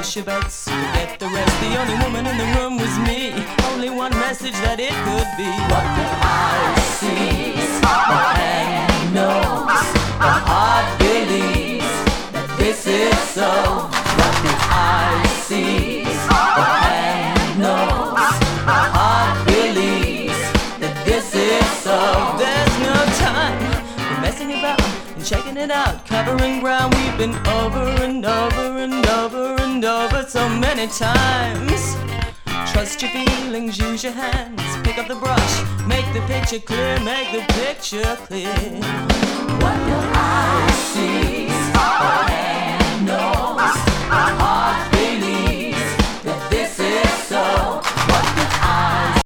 place your bets, forget the rest. The only woman in the room was me. Only one message that it could be. What the eye sees, the hand knows, the heart believes that this is so. What the eye sees, the hand knows, the heart believes that this is so. There's no time for messing about and checking it out, covering ground we've been over and over and over and over so many times. Trust your feelings, use your hands, pick up the brush, make the picture clear, make the picture clear. What do I see?